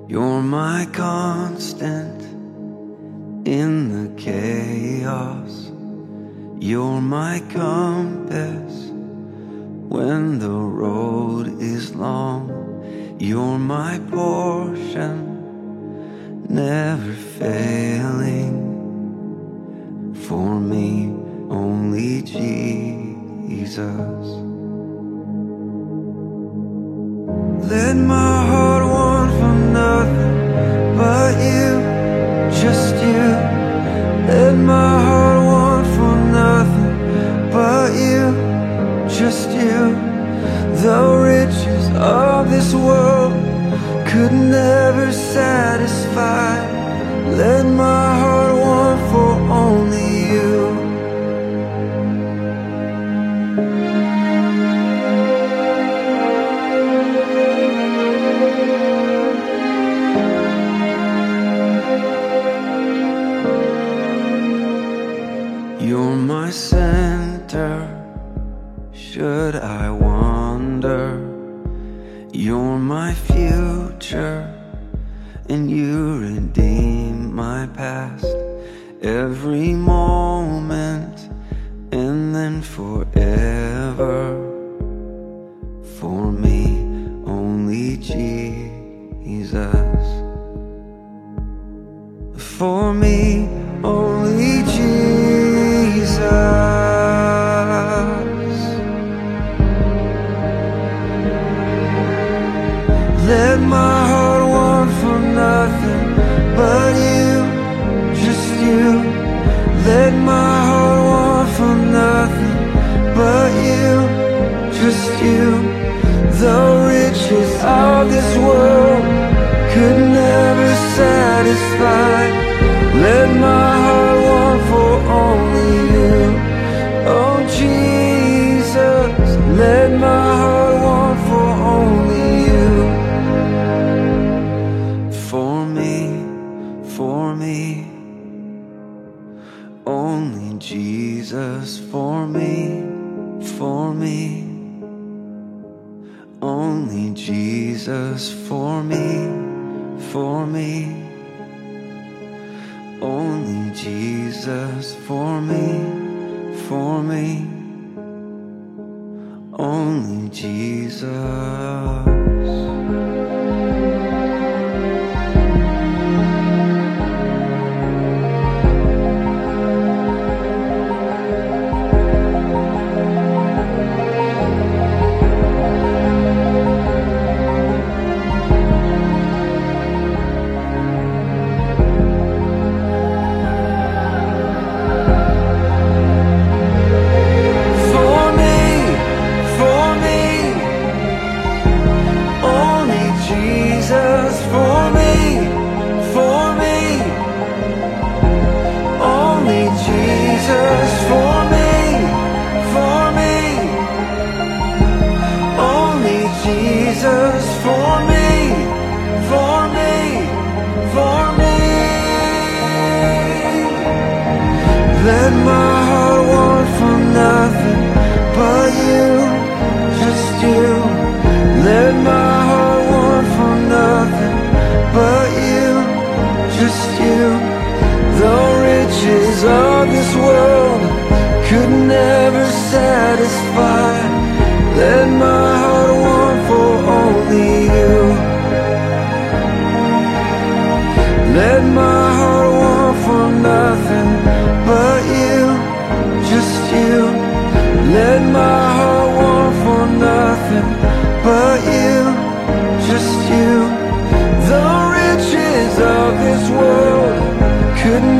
You're my constant in the chaos. You're my compass when the road is long. You're my portion, never failing. For me, only Jesus. Let my heart want for nothing but you, just you. Let my heart want for nothing but you, just you. The riches of this world could never satisfy. Let my heart want for only you. You're my center, should I wander. You're my future, and you redeem my past. Every moment, and then forever. For me, only Jesus. For me, only Jesus. Let my heart want for nothing but you, just you. Let my heart want for nothing but you, just you. The riches of this world could never satisfy. Let my heart want for only you, oh Jesus. Let my heart want for only you. For me, only Jesus. For me, only Jesus. For me, only Jesus. For me, only Jesus. Let my heart want for nothing but you, just you. Let my heart want for nothing but you, just you. The riches of this world could never satisfy. Let my heart want for only you. Let my heart want for nothing but you, just you. Let my heart want for nothing but you, just you. The riches of this world could